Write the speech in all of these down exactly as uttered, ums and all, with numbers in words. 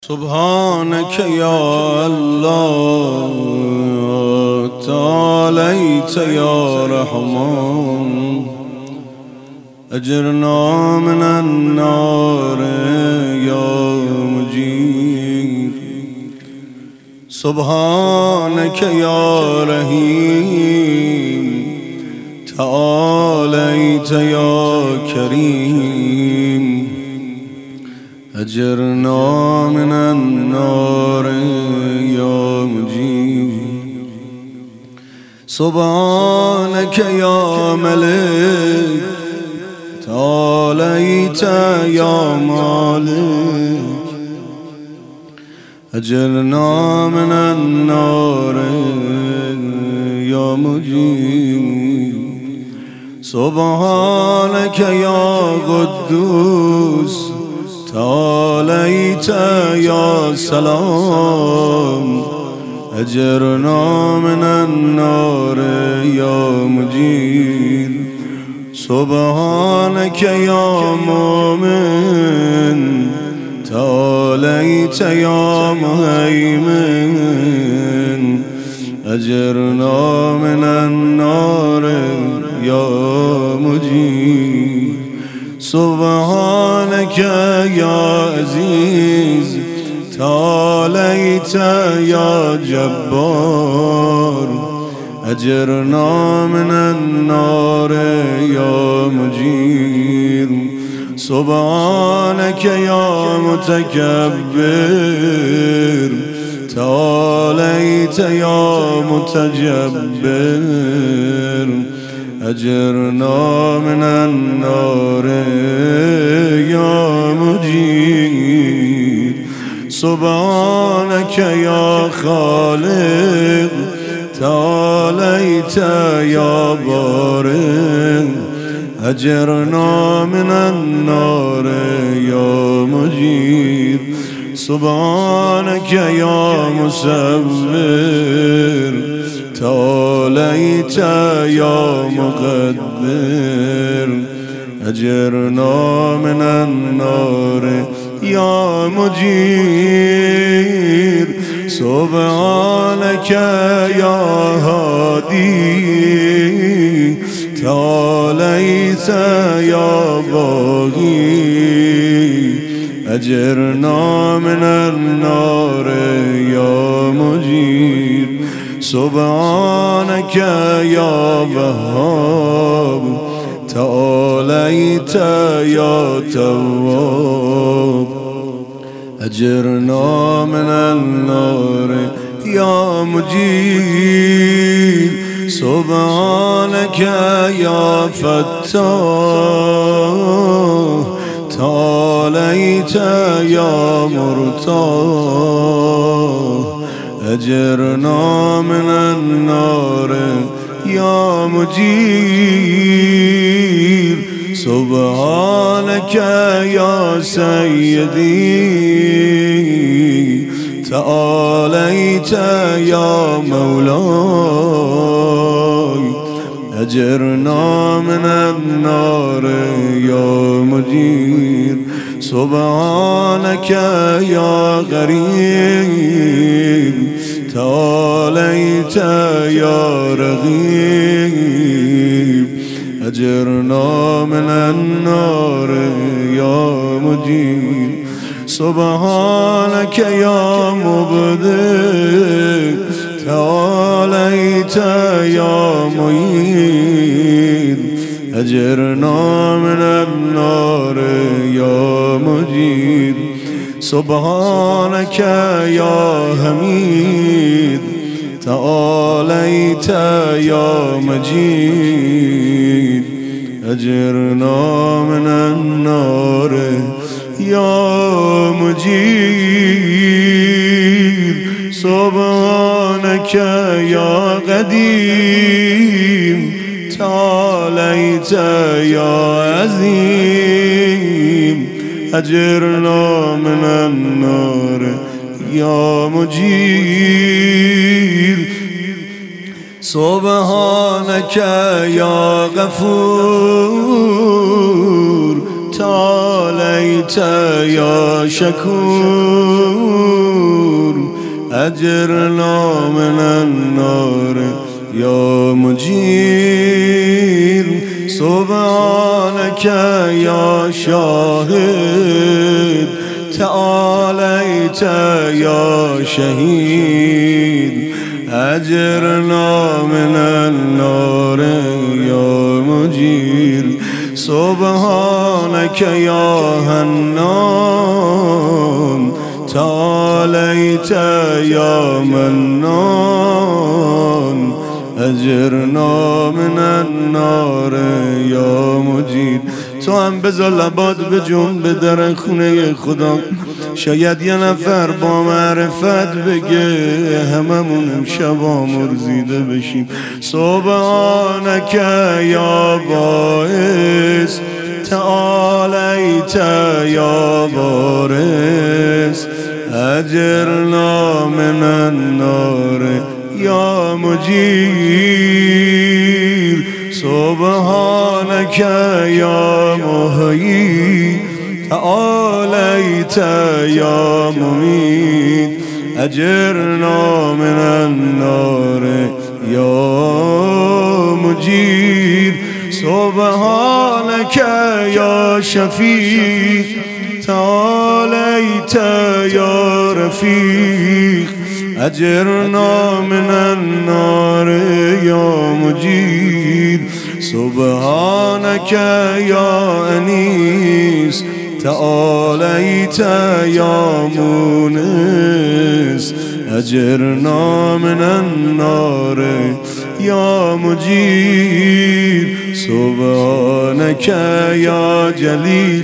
سبحانك يا الله تعاليت يا رحمن أجرنا من النار يا مجير. سبحانك يا رحيم تعاليت يا كريم أجرنا من النار يا مجيب. سبحانك يا ملك تعاليت يا مالك أجرنا من النار يا مجيب. سبحانك يا قدوس تعاليت يا سلام أجرنا من النار يا مجير. سبحانك يا مؤمن تعاليت يا مهيمن أجرنا من النار يا مجير. سبحانك يا عزيز تعاليت يا جبار أجرنا من النار يا مجير. سبحانك يا متكبر تعاليت يا متجبر أجرنا من النار يا مجير. سبحانك يا خالق تعاليت يا بارئ أجرنا من النار يا مجير. سبحانك يا مصور تعاليت يا مقدر أجرنا من النار يا مجير. سبحانك يا هادي تعاليت يا باغي أجرنا من النار يا مجير. سبحانك يا وهاب تعاليت يا تواب أجرنا من النار يا مجير. سبحانك يا فتاح تعاليت يا مرتاح أجرنا من النار يا مجير. سبحانك يا سيدي تعاليت يا مولاي أجرنا من النار يا مجير. سبحانك يا غريب تعاليت يا رغيب أجرنا من النار يا مجير. سبحانك يا مبدئ تعاليت يا معيد أجرنا من النار يا مجير. سبحانك يا حميد تعاليت يا مجيد أجرنا من النار يا مجير. سبحانك يا قديم تعاليت يا عظيم أجرنا من النار يا مجير. سبحانك يا غفور تعاليت يا شكور أجرنا من النار يا مجير سبحانك يا شاهد تعاليت يا شهيد أجرنا من النار يا مجير سبحانك يا هنان تعاليت يا منان أجرنا من النار یا مجید. تو هم بذار لبات بجون به در خونه خدا، شاید یه نفر با معرفت بگه هممون امشبا مرزیده بشیم. سبحانک یا باعث تعالیت یا بارس اجرنا من النار یا مجیر سبحانک یا محیی تعالیت یا ممیت اجرنا من النار یا مجیر سبحانک یا شفیع تعالیت یا رفیق اجرنا من النار یا مجیر سبحانک یا انیس تعالیت یا مونس اجرنا من النار یا مجیر سبحانک یا جلیل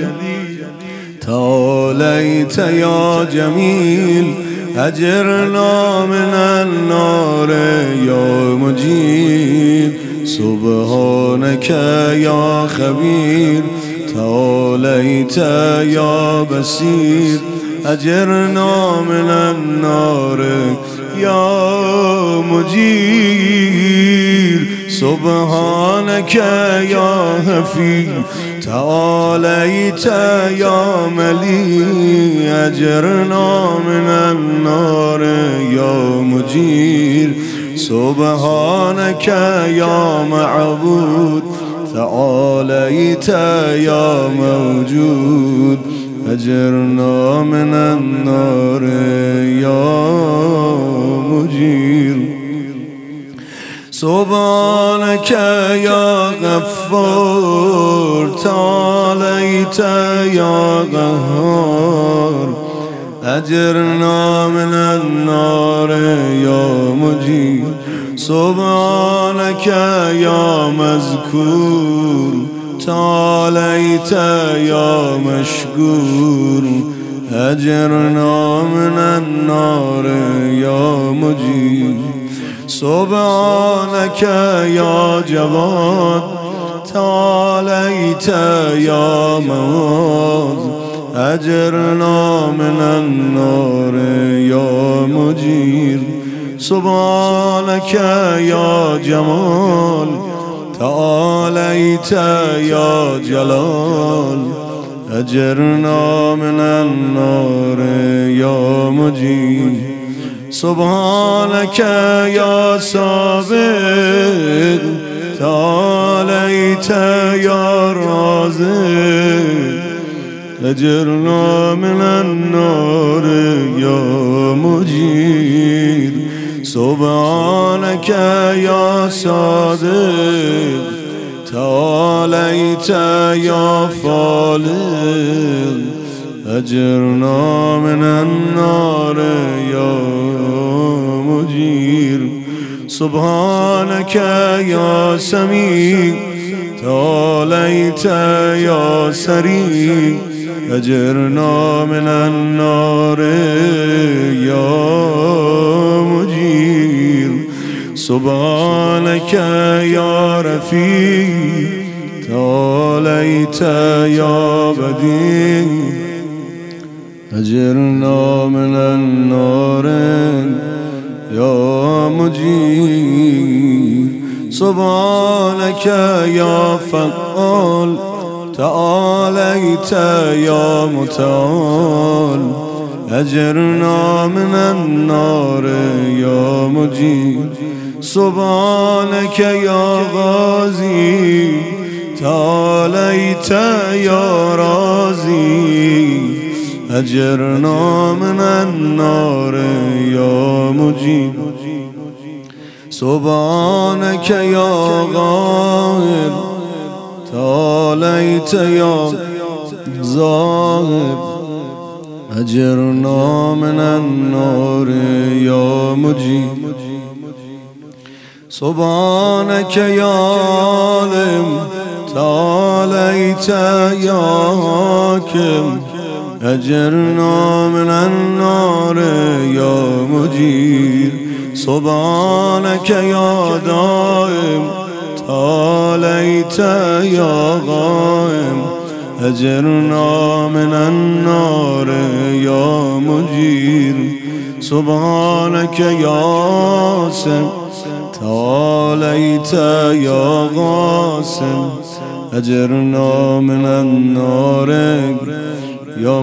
تعالیت یا جمیل اجرنا من النار یا مجیر سبحانک یا خبیر تعالیت یا بصیر اجرنا من النار یا مجیر سبحانک یا حفیظ تعالیت یا ملی اجرنا من النار یا مجیر سبحانک یا معبود تعالیت یا موجود اجرنا من النار یا مجیر سبحانک یا غفار تعالیت یا قهار اجرنا من النار یا مجیر سبحانک یا مذکور تعالیت یا مشکور اجرنا من النار یا مجیر سبحانک یا جواد تعالیت یا مواد اجرنا من النار یا مجیر سبحانک یا جمال تعالیت یا جلال اجرنا من النار یا مجیر سبحانک یا سابق تعالیت یا رازق اجرنا من النار یا مجیر سبحانک یا صادق تعالیت یا فالق اجرنا من النار یا مجیر سبحانک یا سمیع تعالیت یا سریع اجرنا من النار یا مجیر سبحانک یا رفیع تعالیت یا بدیع اجرنا من النار یا مجیر سبحانک یا فعال تعاليت يا متعال أجرنا من النار يا مجير سبحانك يا غازي تعاليت يا رازي أجرنا من النار يا مجير سبحانك يا غاهر تعاليت يا ظاهر أجرنا من النار يا مجير سبحانك يا عالم تعاليت يا حاكم أجرنا من النار يا مجير سبحانك يا دائم تعاليت يا غائم أجرنا من النار يا مجير سبحانك يا عاصم تعاليت يا غاسم أجرنا من النار يا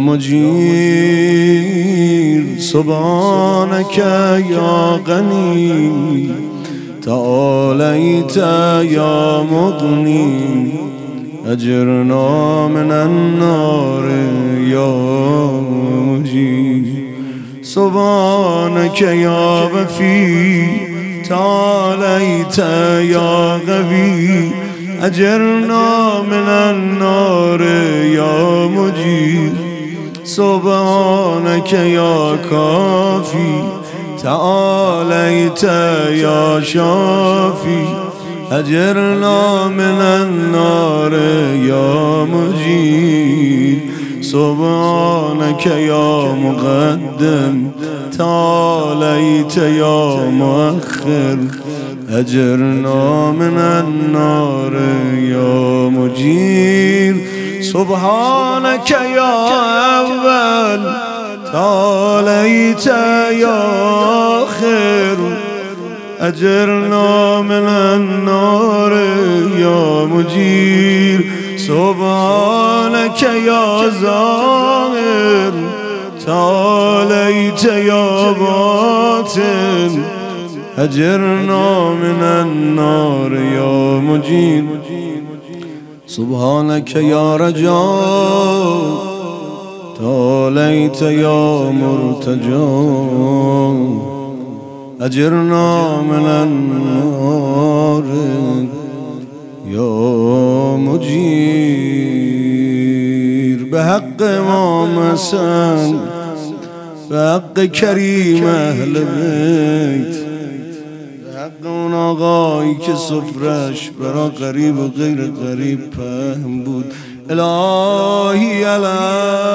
مجير سبحانك يا غني تعاليت يا مغني أجرنا من النار يا مجير سبحانك يا وفي تعاليت يا غبي أجرنا من النار يا مجير سبحانك يا كافي تعاليت يا شافي أجرنا من النار يا مجير سبحانك يا مقدم تعاليت يا مؤخر أجرنا من النار يا مجير سبحانك يا أول تعاليت يا آخر أجرنا من النار يا مجير سبحانك يا ظاهر تعاليت يا باطن أجرنا من النار يا مجير سبحانك يا رجاء تعاليت يا مرتجى أجرنا من النار يا مجير بحق امام حسن بحق کریم اهل بیت بحق اون آقایی که سفرش برا غریب و غیر غریب پهن بود الهی الهی